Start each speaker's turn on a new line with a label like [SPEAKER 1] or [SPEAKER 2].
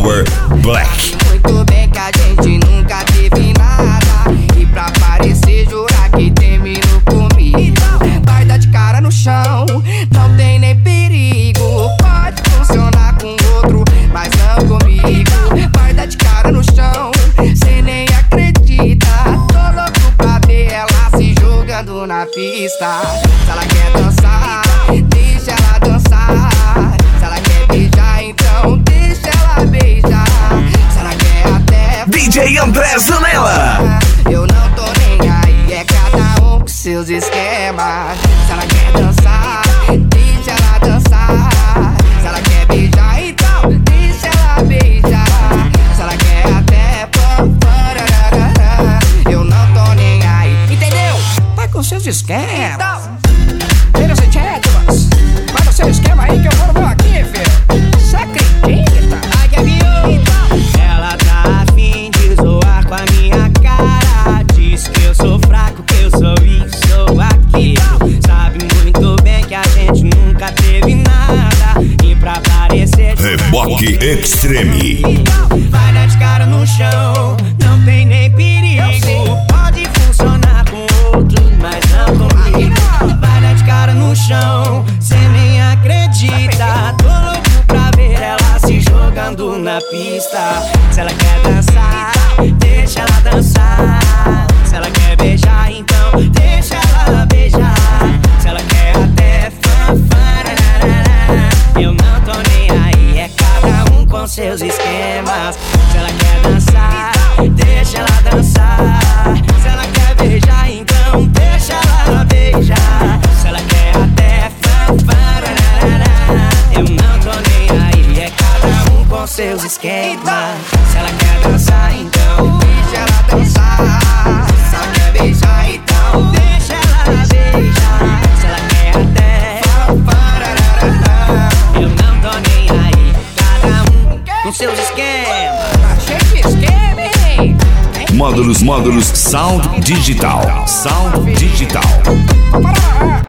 [SPEAKER 1] Power Black.
[SPEAKER 2] Muito bem que a gente nunca teve nada, e pra parecer jurar que terminou comigo. Vai dar de cara no chão, não tem nem perigo. Pode funcionar com outro, mas não comigo. Vai dar de cara no chão, cê nem acredita. Tô louco pra ver ela se jogando na pista. Se ela quer dançar, deixa ela dançar. Se ela quer beijar, então deixa ela beijar. Se ela quer até
[SPEAKER 1] DJ André Zanella.
[SPEAKER 2] eu não tô nem aí, é cada um com seus esquemas. Se ela quer dançar, deixa ela dançar. Se ela quer beijar, então deixa ela beijar. Se ela quer até eu não tô nem aí, entendeu? Vai com seus esquemas. Ladies and gentlemen, vai no seu esquema aí que eu vou no meu aqui, filho. Você acredita? Ai, que ela tá afim de zoar com a minha cara. Diz que eu sou fraco, que eu sou isso, sou aquilo. Sabe muito bem que a gente nunca teve nada, e pra parecer
[SPEAKER 1] Reboque Extreme.
[SPEAKER 2] vai dar de cara no chão, não tem nem perigo. Pode funcionar com outro, mas não comigo. Vai dar de cara no chão, cê nem acredita. Tô louco pra ver ela se jogando na pista. Se ela quer dançar, deixa ela dançar. Se ela quer beijar, então deixa ela beijar. Se ela quer até eu não tô nem aí, é cada um com seus esquemas. Se ela quer dançar, deixa ela dançar. Se ela quer beijar, então deixa ela beijar. Se ela quer até eu não tô nem aí, é cada um com seus esquemas. Se ela quer dançar, então deixa ela dançar. Se ela quer beijar, então deixa ela beijar. Se ela quer até eu não tô nem aí, cada um com seus esquemas. Tá cheio de esquema, hein?
[SPEAKER 1] Módulos Sound Digital.